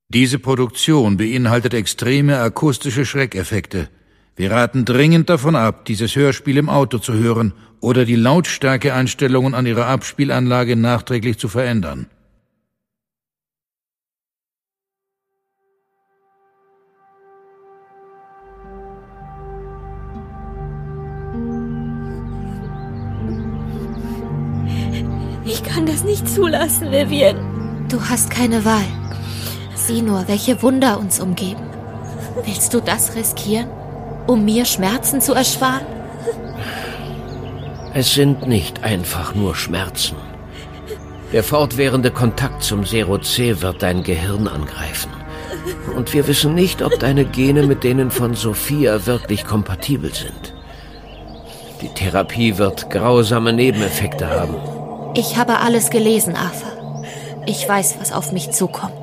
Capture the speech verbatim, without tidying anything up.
Diese Produktion beinhaltet extreme akustische Schreckeffekte. Wir raten dringend davon ab, dieses Hörspiel im Auto zu hören oder die Lautstärkeeinstellungen an Ihrer Abspielanlage nachträglich zu verändern. Ich kann das nicht zulassen, Vivian. Du hast keine Wahl. Sieh nur, welche Wunder uns umgeben. Willst du das riskieren, um mir Schmerzen zu ersparen? Es sind nicht einfach nur Schmerzen. Der fortwährende Kontakt zum Zero C wird dein Gehirn angreifen. Und wir wissen nicht, ob deine Gene mit denen von Sophia wirklich kompatibel sind. Die Therapie wird grausame Nebeneffekte haben. Ich habe alles gelesen, Arthur. Ich weiß, was auf mich zukommt.